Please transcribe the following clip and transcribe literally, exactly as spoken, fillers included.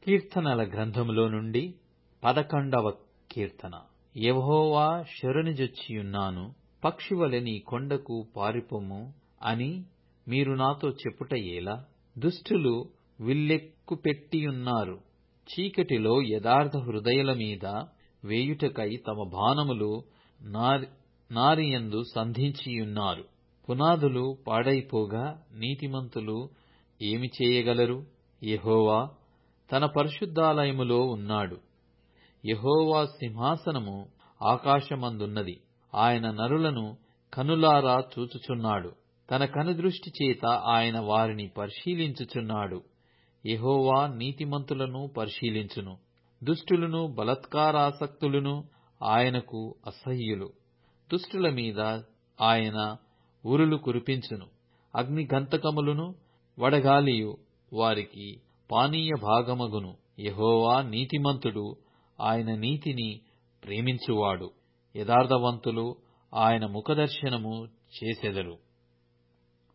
కీర్తనల గ్రంథములో నుండి పదకొండవ కీర్తన. యెహోవా శరణుజొచ్చియున్నాను, పక్షివలె నీ కొండకు పారిపొమ్ము అని మీరు నాతో చెప్పుట ఏలా? దుష్టులు విల్లెక్కుపెట్టియున్నారు, చీకటిలో యథార్థ హృదయుల మీద వేయుటకై తమ బాణములు నారియందు సంధించియున్నారు. పునాదులు పాడైపోగా నీతిమంతులు ఏమి చేయగలరు? యెహోవా తన పరిశుద్ధాలయములో ఉన్నాడు. యెహోవా సింహాసనము ఆకాశమందున్నది. ఆయన నరులను కనులారా చూచుచున్నాడు. తన కనుదృష్టి చేత ఆయన వారిని పరిశీలించుచున్నాడు. యెహోవా నీతిమంతులను పరిశీలించును. దుష్టులను బలాత్కారాసక్తులను ఆయనకు అసహ్యులు. దుష్టుల మీద ఆయన ఉరులు కురిపించును. అగ్నిగంధకములను వడగాలియు వారికి పానీయ భాగమగును. యెహోవా నీతిమంతుడు, ఆయన నీతిని ప్రేమించువాడు. యథార్థవంతులు ఆయన ముఖదర్శనము చేసెదరు.